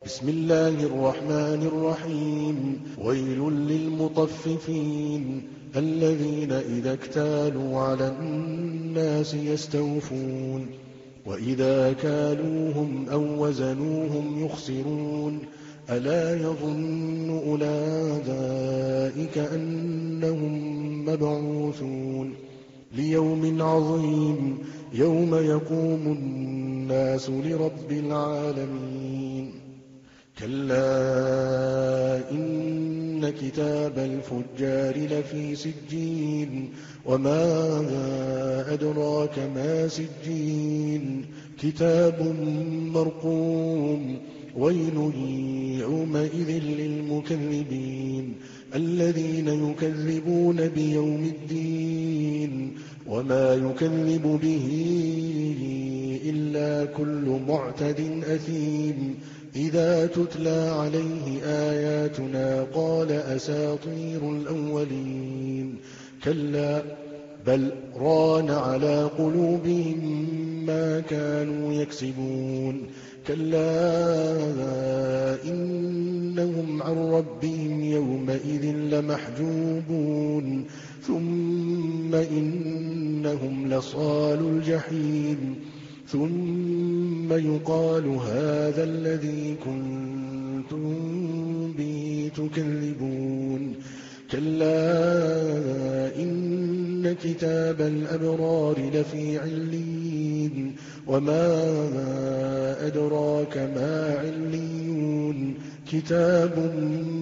بسم الله الرحمن الرحيم. ويل للمطففين الذين إذا اكتالوا على الناس يستوفون وإذا كالوهم أو وزنوهم يخسرون ألا يظن أولئك أنهم مبعوثون ليوم عظيم يوم يقوم الناس لرب العالمين. كلا إن كتاب الفجار لفي سجين وما أدراك ما سجين كتاب مرقوم ويل يومئذ للمكذبين الذين يكذبون بيوم الدين وما يكذب به إلا كل معتد أثيم إذا تتلى عليه آياتنا قال أساطير الأولين كلا بل ران على قلوبهم ما كانوا يكسبون كلا إنهم عن ربهم يومئذ لمحجوبون ثم إنهم لصالو الجحيم ثم يقال هذا الذي كنتم به تكذبون كلا إن كتاب الأبرار لفي عليين وما أدراك ما عليون كتاب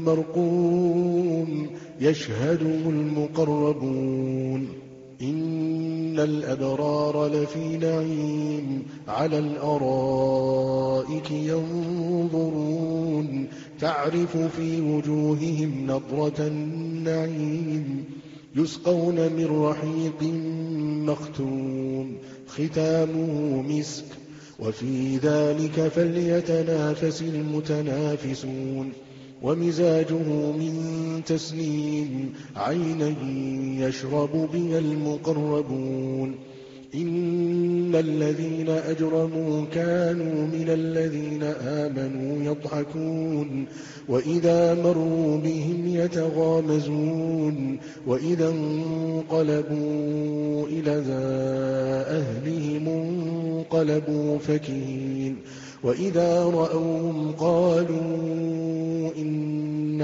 مرقوم يشهده المقربون إن الأبرار لفي نعيم على الأرائك ينظرون تعرف في وجوههم نضرة النعيم يسقون من رحيق مختوم ختامه مسك وفي ذلك فليتنافس المتنافسون ومزاجه من تسنيم عينا يشرب بها المقربون إن الذين أجرموا كانوا من الذين آمنوا يضحكون وإذا مروا بهم يتغامزون وإذا انقلبوا إلى أهلهم انقلبوا فكهين وإذا رأوهم قالوا إن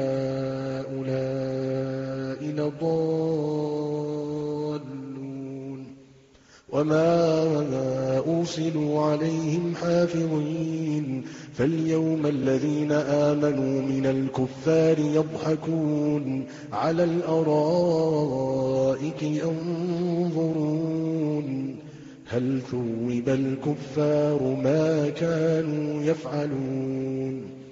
هؤلاء لضالون وما أرسلوا عليهم حافظين فاليوم الذين آمنوا من الكفار يضحكون على الأرائك ينظرون هل ثوب الكفار ما كانوا يفعلون